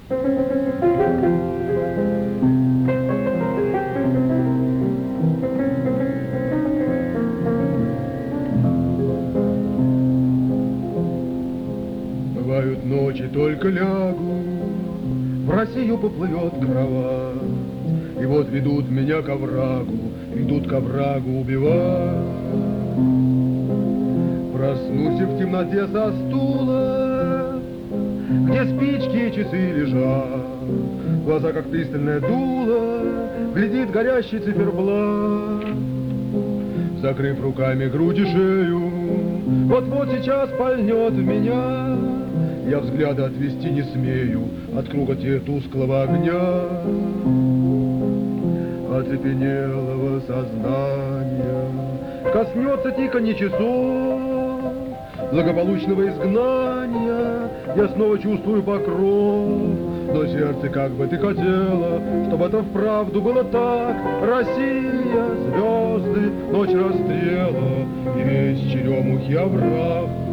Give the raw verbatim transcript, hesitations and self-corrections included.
Бывают ночи, только лягу, в Россию поплывет кровать, и вот ведут меня к оврагу, ведут к оврагу убивать. Проснусь в темноте со стула, где спички и часы лежат, глаза, как пристальное дуло, глядит горящий циферблат. Закрыв руками грудь и шею, вот-вот сейчас пальнет в меня, я взгляда отвести не смею от круга те тусклого огня. Оцепенелого сознания коснется тиканье часов благополучного изгнания, я снова чувствую покров, но сердце, как бы ты хотела, чтобы это вправду было так. Россия, звезды, ночь расстрела и весь черемухи овраг.